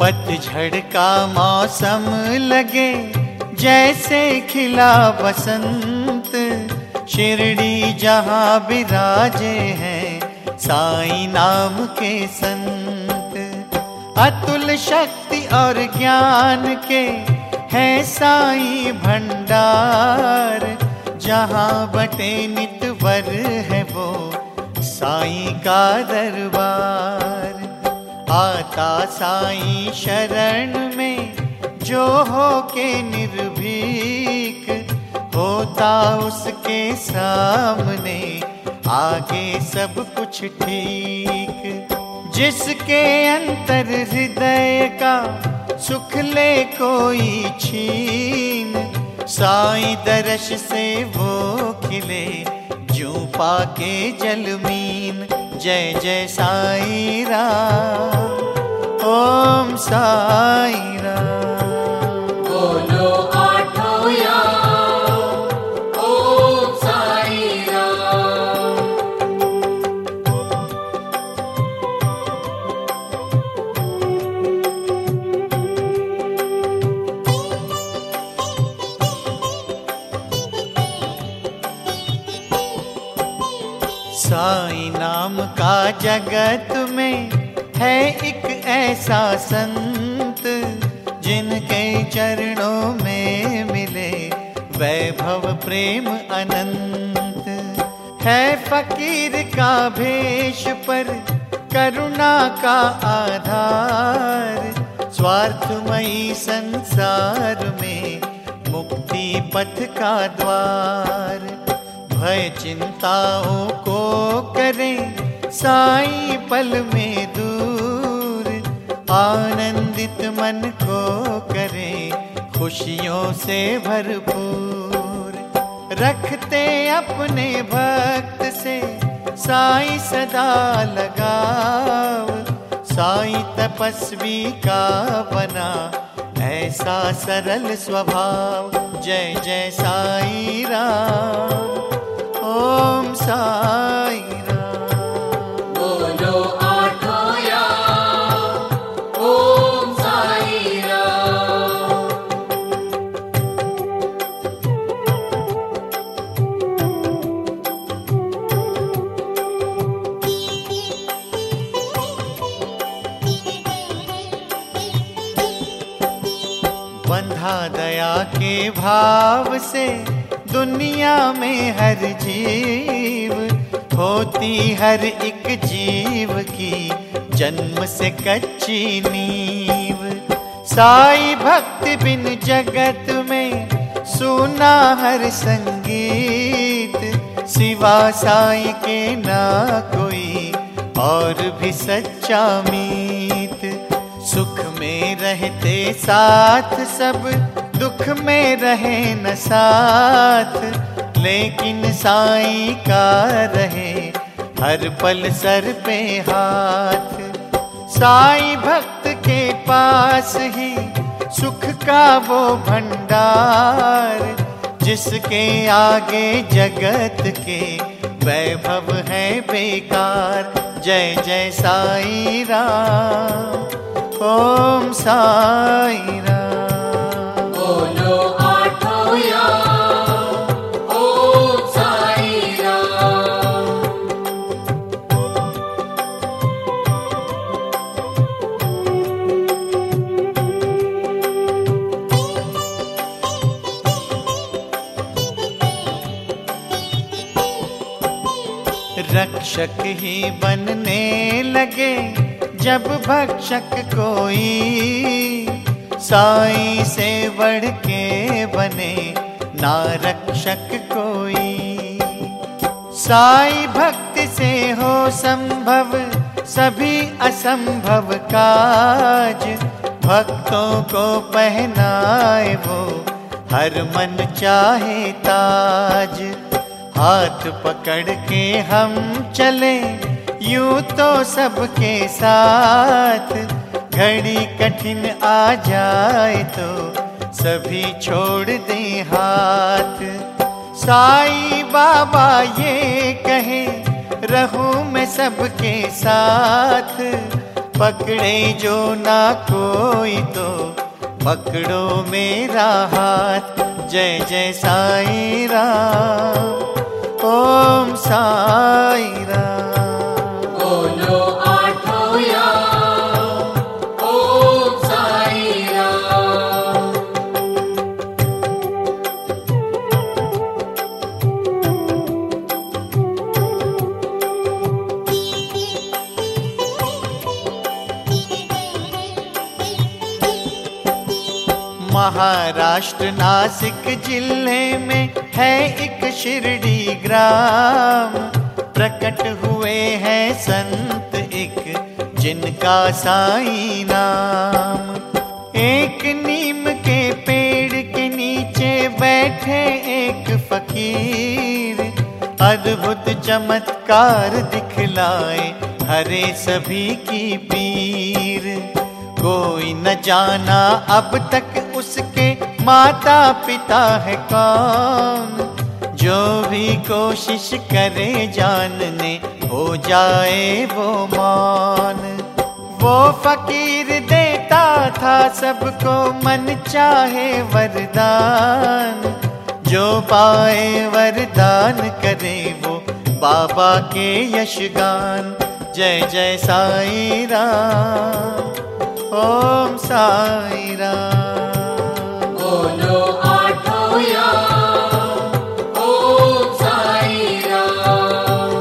पतझड़ का मौसम लगे जैसे खिला बसंत, शिरडी जहाँ विराजे हैं साईं नाम के संत। अतुल शक्ति और ज्ञान के हैं साईं भंडार, जहाँ बटे नितवर है वो साईं का दरबार। आता साईं शरण में जो हो के निर्भीक, होता उसके सामने आगे सब कुछ ठीक। जिसके अंतर हृदय का सुख ले कोई छीन, साईं दर्श से वो खिले जूं पाके जलमीन। जय जय साईं राम, ओम साईं राम। बोलो आठों याम, ओम साईं राम। साईं नाम का जगत में है एक ऐसा संत, जिनके चरणों में मिले वैभव प्रेम अनंत। है फकीर का भेष पर करुणा का आधार, स्वार्थमयी संसार में मुक्ति पथ का द्वार। भय चिंताओं को करें साईं पल में दूर, आनंदित मन को करें खुशियों से भरपूर। रखते अपने भक्त से साईं सदा लगाव, साईं तपस्वी का बना ऐसा सरल स्वभाव। जय जय साईं राम, ओम साईं राम। बोलो आठों याम, ओम साईं राम। बंधा दया के भाव से दुनिया में हर जीव, होती हर एक जीव की जन्म से कच्ची नींव। साईं भक्ति बिन जगत में सुना हर संगीत, सिवा साईं के ना कोई और भी सच्चा मीत। सुख में रहते साथ सब, दुख में रहे न साथ, लेकिन साईं का रहे हर पल सर पे हाथ। साईं भक्त के पास ही सुख का वो भंडार, जिसके आगे जगत के वैभव है बेकार। जय जय साईं राम, ओम साईं राम। बोलो आठों याम, ओम साईं राम। रक्षक ही बनने लगे जब भक्षक कोई, साईं से बढ़ के बने ना रक्षक कोई। साईं भक्त से हो संभव सभी असंभव काज, भक्तों को पहनाए वो हर मन चाहे ताज। हाथ पकड़ के हम चले यूं तो सबके साथ, घड़ी कठिन आ जाए तो सभी छोड़ दे हाथ। साईं बाबा ये कहे रहूं मैं सबके साथ, पकड़े जो ना कोई तो पकड़ो मेरा हाथ। जय जय साईं राम, ओम साईं राम। बोलो आठों याम, ओम साईं राम। महाराष्ट्र नासिक जिले में है एक शिरडी ग्राम। प्रकट हुए हैं संत एक जिनका साईं नाम। एक नीम के पेड़ के नीचे बैठे एक फकीर, अद्भुत चमत्कार दिखलाए हरे सभी की पीर। कोई न जाना अब तक उसके माता पिता है कौन, जो भी कोशिश करे जानने हो जाए वो मौन। वो फकीर देता था सबको मन चाहे वरदान, जो पाए वरदान करे वो बाबा के यशगान। जय जय साईं राम, ओम साईं राम। बोलो आठों याम, ओम साईं राम।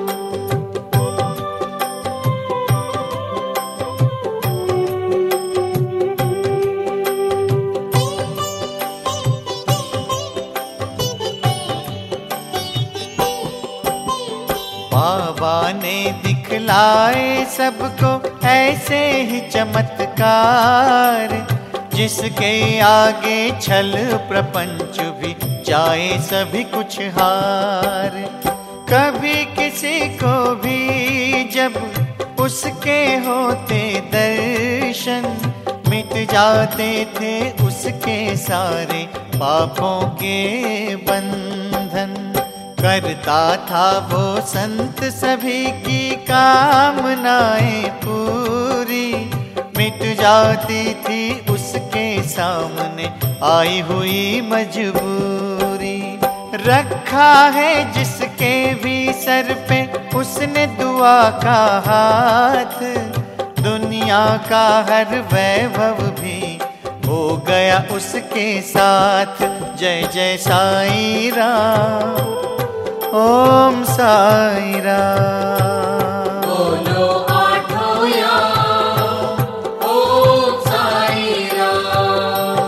बाबा ने दिखलाए सबको ऐसे ही चमत्कार, जिसके आगे छल प्रपंच भी जाए सभी कुछ हार। कभी किसी को भी जब उसके होते दर्शन, मिट जाते थे उसके सारे पापों के बंधन। करता था वो संत सभी की कामनाएं पूरी, मिट जाती थी उसके सामने आई हुई मजबूरी। रखा है जिसके भी सर पे उसने दुआ का हाथ, दुनिया का हर वैभव भी हो गया उसके साथ। जय जय साईं राम, ओम साईं राम। बोलो आठों याम, ओम साईं राम।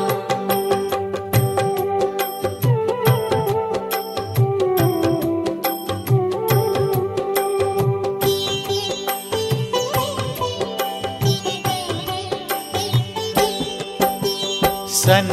सन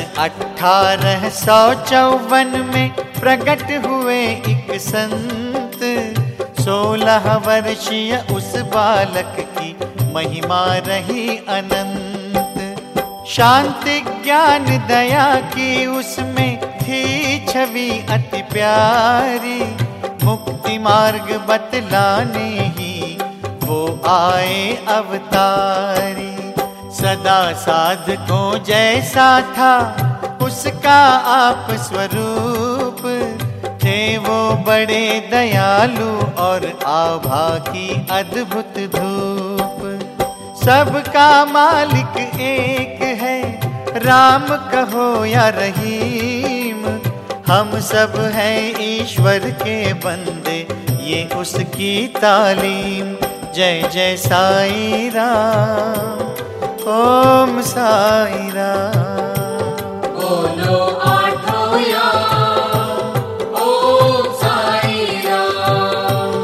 1854 में प्रकट हुए एक संत, 16 वर्षीय उस बालक की महिमा रही अनंत। शांति ज्ञान दया की उसमें थी छवि अति प्यारी, मुक्ति मार्ग बतलाने ही वो आए अवतारी। सदा साधकों जैसा था उसका आप स्वरूप, थे वो बड़े दयालु और आभा की अद्भुत धूप। सबका मालिक एक है, राम कहो या रहीम, हम सब हैं ईश्वर के बंदे, ये उसकी तालीम। जय जय साईं राम, ओम साईं राम। बोलो आठों याम, ओम साईं राम।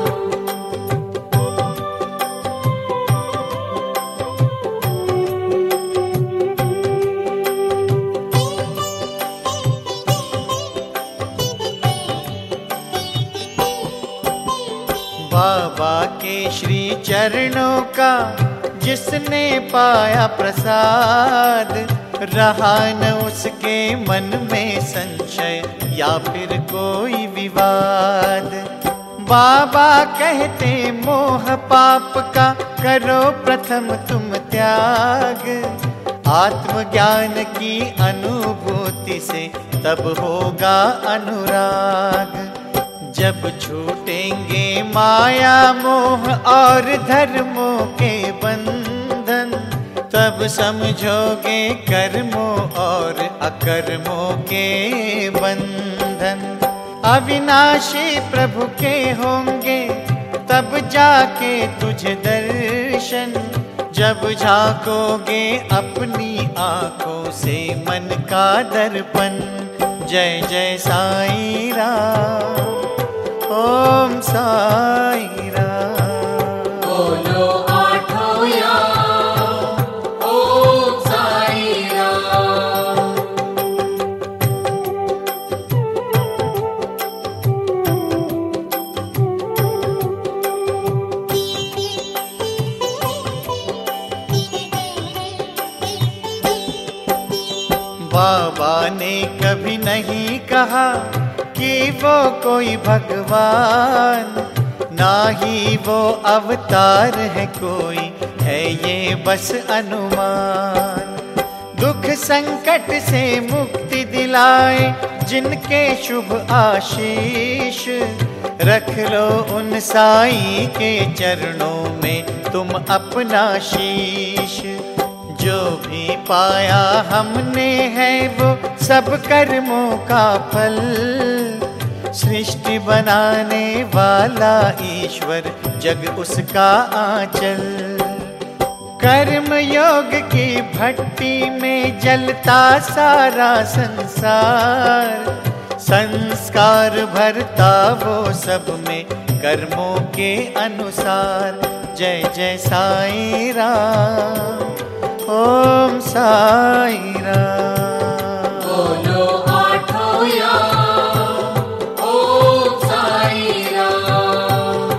बाबा के श्री चरणों का जिसने पाया प्रसाद, रहा न उसके मन में संशय या फिर कोई विवाद। बाबा कहते मोह पाप का करो प्रथम तुम त्याग, आत्मज्ञान की अनुभूति से तब होगा अनुराग। जब छूटेंगे माया मोह और धर्मों के बंधन, तब समझोगे कर्मों और अकर्मों के बंधन। अविनाशी प्रभु के होंगे तब जाके तुझे दर्शन, जब झांकोगे अपनी आंखों से मन का दर्पण। जय जय साईं राम, ओम साईं राम। बोलो आठों याम, ओम साईं राम। बाबा ने कभी नहीं कहा कि वो कोई भगवान, ना ही वो अवतार है कोई, है ये बस अनुमान। दुख संकट से मुक्ति दिलाए जिनके शुभ आशीष, रख लो उन साईं के चरणों में तुम अपना शीश। जो भी पाया हमने है वो सब कर्मों का फल, सृष्टि बनाने वाला ईश्वर जग उसका आंचल। कर्म योग की भट्टी में जलता सारा संसार, संस्कार भरता वो सब में कर्मों के अनुसार। जय जय साईं राम, ओम साईं राम। बोलो आठों याम, ओम साईं राम।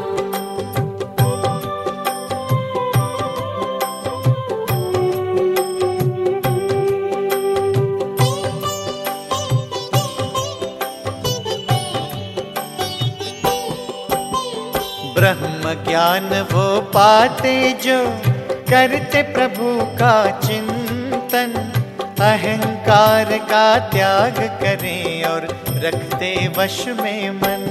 ब्रह्म ज्ञान वो पाते जो करते प्रभु का चिंतन, अहंकार का त्याग करें और रखते वश में मन।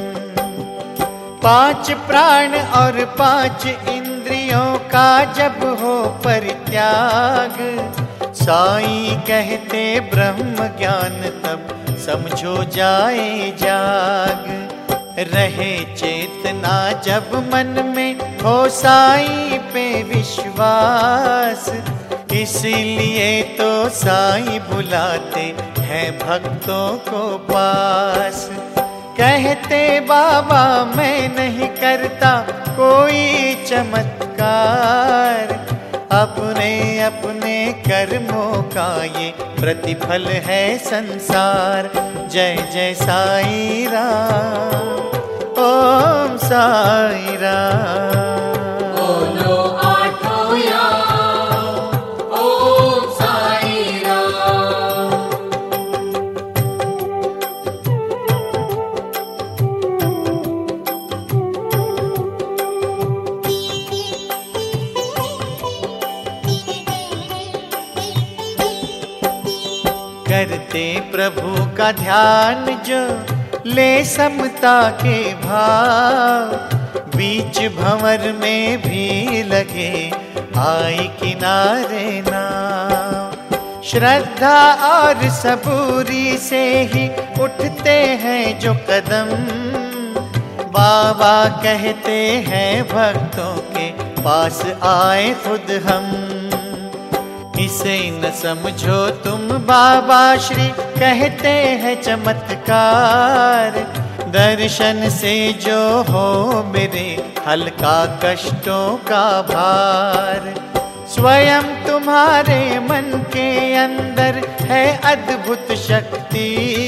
5 प्राण और 5 इंद्रियों का जब हो परित्याग, साईं कहते ब्रह्म ज्ञान तब समझो जाए जाग। रहे चेतना जब मन में हो साईं पे विश्वास, इसीलिए तो साईं बुलाते हैं भक्तों को पास। कहते बाबा मैं नहीं करता कोई चमत्कार, अपने अपने कर्मों का ये प्रतिफल है संसार। जय जय साईं राम, ओम साईं राम। बीच भंवर में भी लगे आई किनारे नाव। श्रद्धा और सबूरी से ही उठते हैं जो कदम, बाबा कहते हैं भक्तों के पास आए खुद हम। इसे न समझो तुम बाबा श्री कहते हैं चमत्कार, दर्शन से जो हो मेरे हल्का कष्टों का भार। स्वयं तुम्हारे मन के अंदर है अद्भुत शक्ति,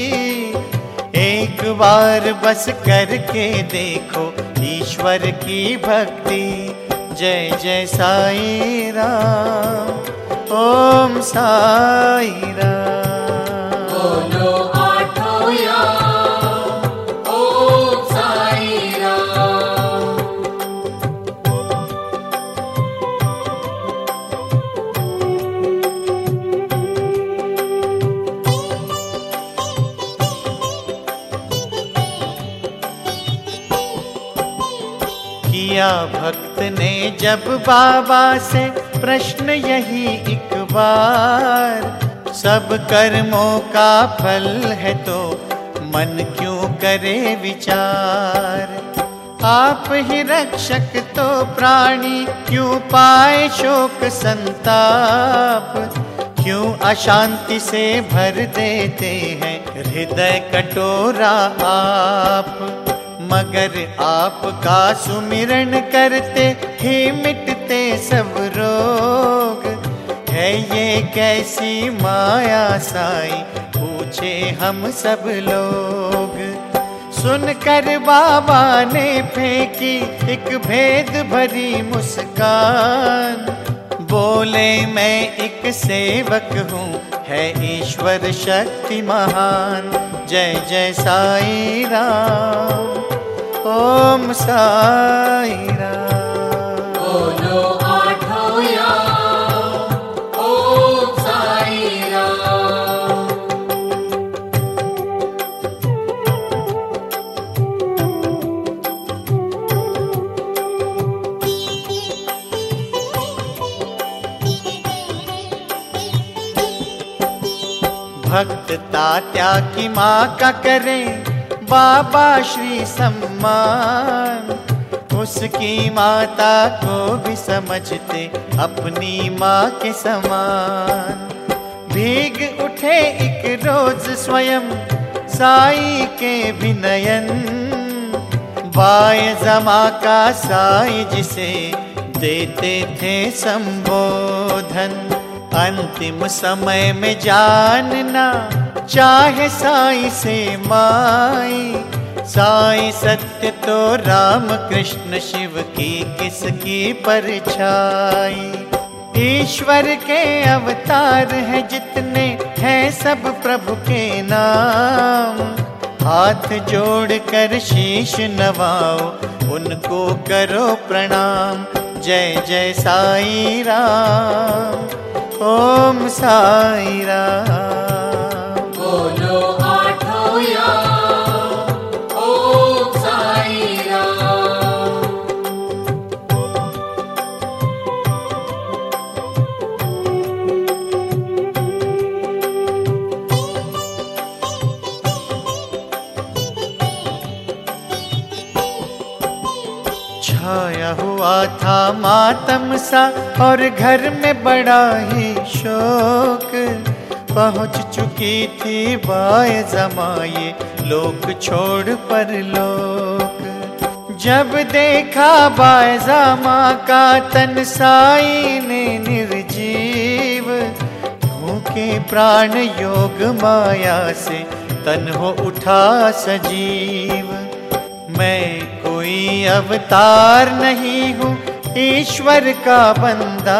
एक बार बस करके देखो ईश्वर की भक्ति। जय जय साईं राम, ओम साईं राम। बोलो आठों याम, ओम साईं राम। किया भक्त ने जब बाबा से प्रश्न यही एक बार, सब कर्मों का फल है तो मन क्यों करे विचार। आप ही रक्षक तो प्राणी क्यों पाए शोक संताप, क्यों अशांति से भर देते हैं हृदय कटोरा आप। मगर आपका सुमिरन करते ही मिटते सब रोग, है ये कैसी माया साईं पूछे हम सब लोग। सुनकर बाबा ने फेंकी एक भेद भरी मुस्कान, बोले मैं एक सेवक हूँ है ईश्वर शक्ति महान। जय जय साईं राम, ओम साईं राम। बोलो आठों याम, ओम साईं राम। भक्त तात्या की माँ का करें बाबा श्री सम्मान, उसकी माता को भी समझते अपनी माँ के समान। भीग उठे एक रोज स्वयं साई के विनयन, बाय जमा का साई जिसे देते थे संबोधन। अंतिम समय में जानना चाहे साई से माई, साई सत्य तो राम कृष्ण शिव की किसकी परछाई। ईश्वर के अवतार हैं जितने हैं सब प्रभु के नाम, हाथ जोड़ कर शीश नवाओ उनको करो प्रणाम। जय जय साईं राम, ओम साईं राम। बोलो आठों याम, ओम साईं राम। छाया हुआ था मातम सा और घर में बड़ा ही शोक, पहुंच चुकी थी बाय जमाए लोक छोड़ पर लोक। जब देखा बाय जमा का तन साई ने निर्जीव, भूखे प्राण योग माया से तन हो उठा सजीव। मैं कोई अवतार नहीं हूँ ईश्वर का बंदा,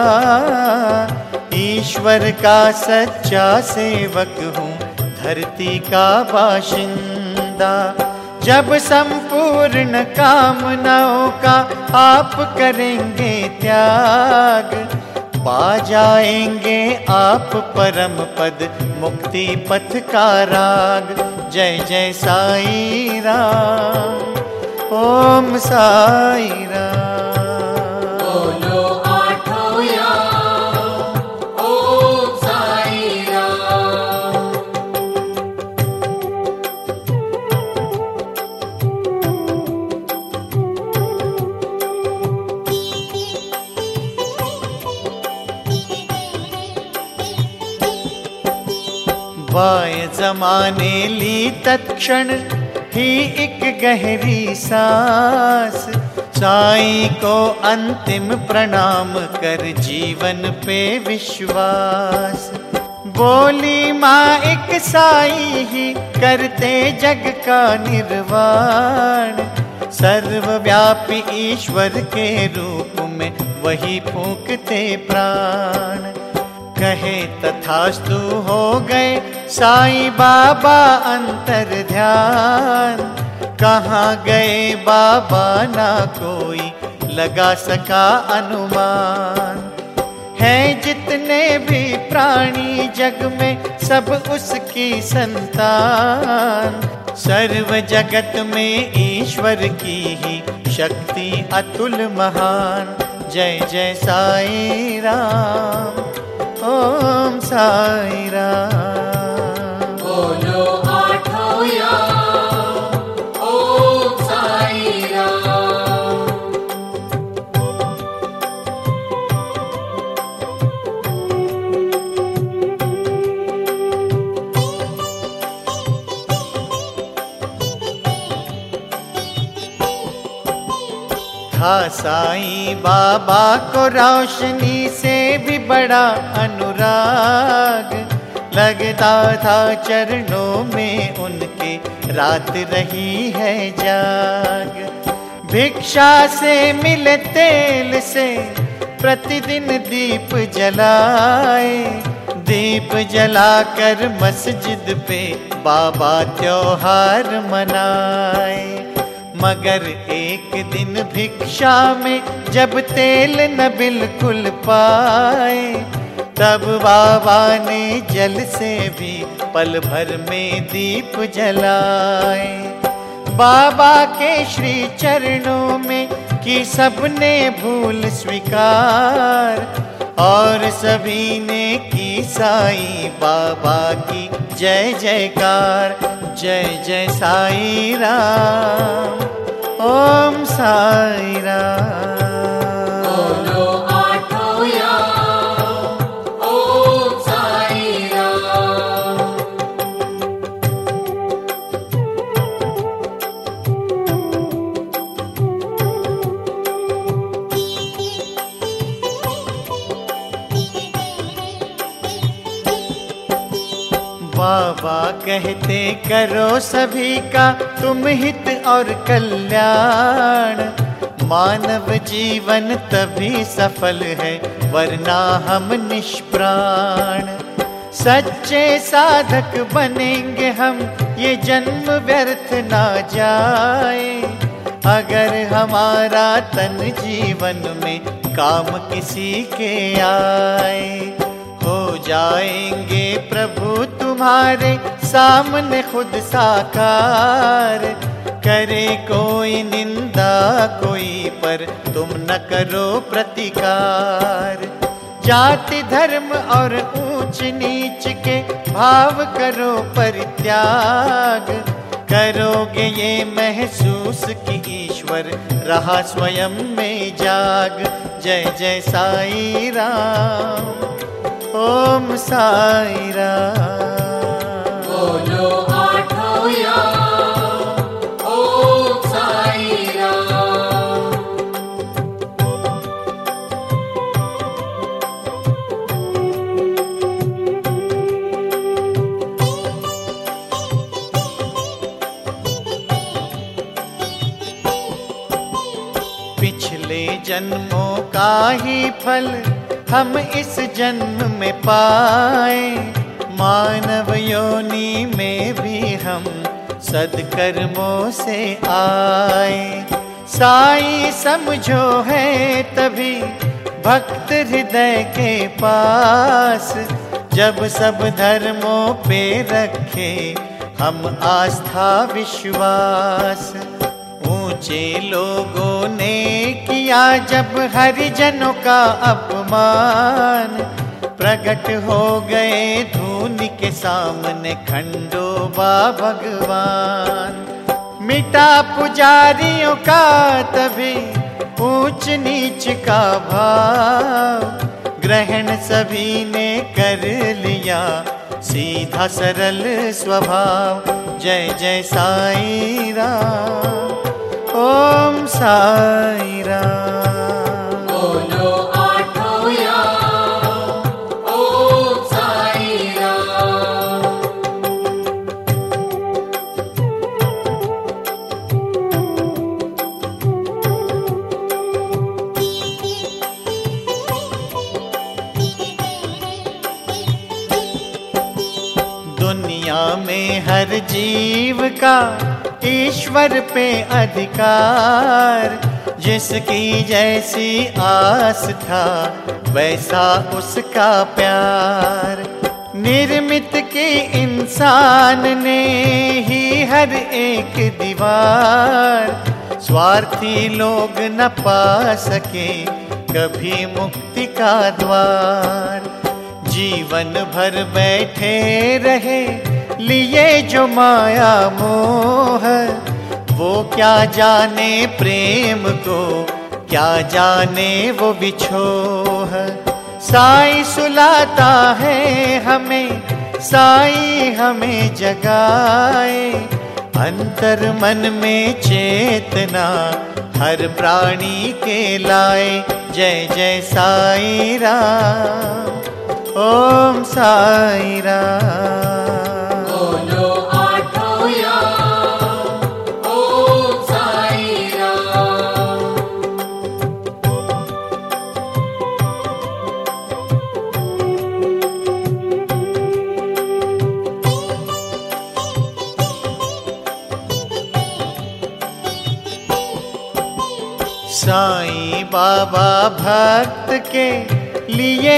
ईश्वर का सच्चा सेवक हूँ धरती का बाशिंदा। जब संपूर्ण कामनाओं का आप करेंगे त्याग, पा जाएंगे आप परम पद मुक्ति पथ का राग। जय जय साईं राम, ओम साईं राम। बोलो आठों याम, ओम साईं राम। बाय जमाने ली तत्क्षण ही एक गहरी सांस, साईं को अंतिम प्रणाम कर जीवन पे विश्वास। बोली माँ एक साई ही करते जग का निर्वाण, सर्वव्यापी ईश्वर के रूप में वही फूंकते प्राण। कहे तथास्तु हो गए साईं बाबा अंतर ध्यान, कहाँ गए बाबा ना कोई लगा सका अनुमान। हैं जितने भी प्राणी जग में सब उसकी संतान, सर्व जगत में ईश्वर की ही शक्ति अतुल महान। जय जय साई राम, ओम साई राम। बोलो आठों याम, ओम साई राम। था साईं बाबा को रोशनी से भी बड़ा अनुराग, लगता था चरणों में उनके रात रही है जाग। भिक्षा से मिले तेल से प्रतिदिन दीप जलाए, दीप जलाकर मस्जिद पे बाबा त्योहार मनाए। मगर एक दिन भिक्षा में जब तेल न बिल्कुल पाए, तब बाबा ने जल से भी पल भर में दीप जलाए। बाबा के श्री चरणों में की सबने भूल स्वीकार, और सभी ने की साईं बाबा की जय जयकार। जय जय साई राम, ओम साई राम। बोलो आठों याम, ओम साई राम। बाबा कहते करो सभी का तुम हित और कल्याण, मानव जीवन तभी सफल है वरना हम निष्प्राण। सच्चे साधक बनेंगे हम, ये जन्म व्यर्थ ना जाए, अगर हमारा तन जीवन में काम किसी के आए। हो जाएंगे प्रभु तुम्हारे सामने खुद साकार, करे कोई निंदा कोई पर तुम न करो प्रतिकार। जाति धर्म और ऊंच नीच के भाव करो परित्याग, करोगे ये महसूस कि ईश्वर रहा स्वयं में जाग। जय जय साई राम, ओम साई राम। बोलो आठों याम, ओम साई राम। पिछले जन्मों का ही फल हम इस जन्म में पाए, मानव योनि में भी हम सद्कर्मों से आए। साईं समझो है तभी भक्त हृदय के पास, जब सब धर्मों पे रखे हम आस्था विश्वास। ऊंचे लोगों ने किया जब हरिजनों का अपमान, प्रकट हो गए धूनि के सामने खंडोबा भगवान। मिटा पुजारियों का तभी ऊंच नीच का भाव, ग्रहण सभी ने कर लिया सीधा सरल स्वभाव। जय जय साई राम, ओम साई राम। बोलो आठों याम, ओम साई राम। दुनिया में हर जीव का ईश्वर पे अधिकार, जिसकी जैसी आस था वैसा उसका प्यार। निर्मित की इंसान ने ही हर एक दीवार, स्वार्थी लोग न पा सके कभी मुक्ति का द्वार। जीवन भर बैठे रहे लिए जो माया मोह, वो क्या जाने प्रेम को, क्या जाने वो बिछोह। साईं सुलाता है हमें, साईं हमें जगाए, अंतर मन में चेतना हर प्राणी के लाए। जय जय साईं राम, ओम साईं राम। बोलो आठों याम, ओम साईं राम। साईं बाबा भक्त के लिए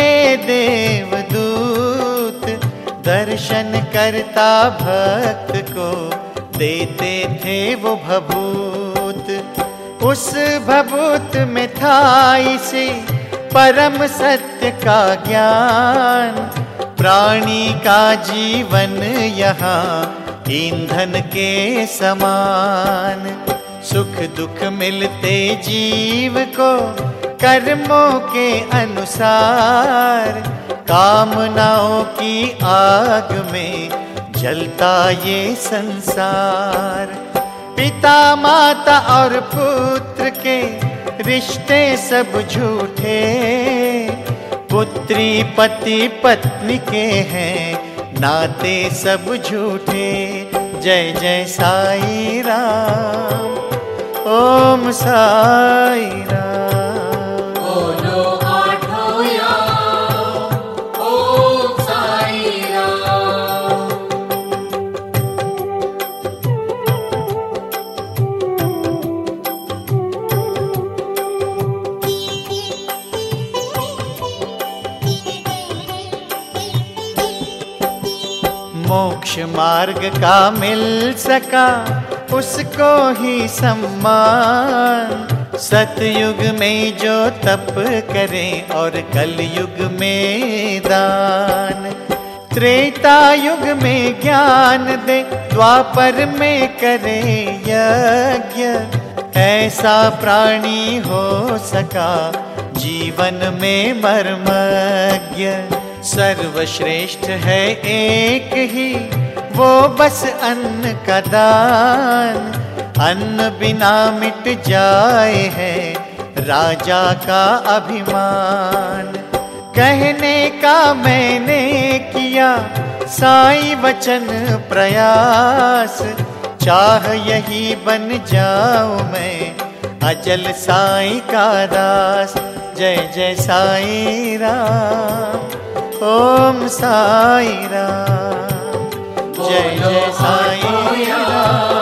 देवदूत, दर्शन करता भक्त को देते थे वो भभूत। उस भभूत में था इसे परम सत्य का ज्ञान, प्राणी का जीवन यहाँ ईंधन के समान। सुख दुख मिलते जीव को कर्मों के अनुसार, कामनाओं की आग में जलता ये संसार। पिता माता और पुत्र के रिश्ते सब झूठे, पुत्री पति पत्नी के हैं नाते सब झूठे। जय जय साईं राम, ओम साईं राम। बोलो आठों याम, ओम साईं राम। मोक्ष मार्ग का मिल सका उसको ही सम्मान, सतयुग में जो तप करे और कलयुग में दान। त्रेता युग में ज्ञान दे, द्वापर में करे यज्ञ, ऐसा प्राणी हो सका जीवन में मर्मज्ञ। सर्वश्रेष्ठ है एक ही वो बस अन्न का दान, अन्न बिना मिट जाए है राजा का अभिमान। कहने का मैंने किया साईं वचन प्रयास, चाह यही बन जाऊं मैं अचल साईं का दास। जय जय साईं राम, ओम साईं राम। जय जय साईं राम।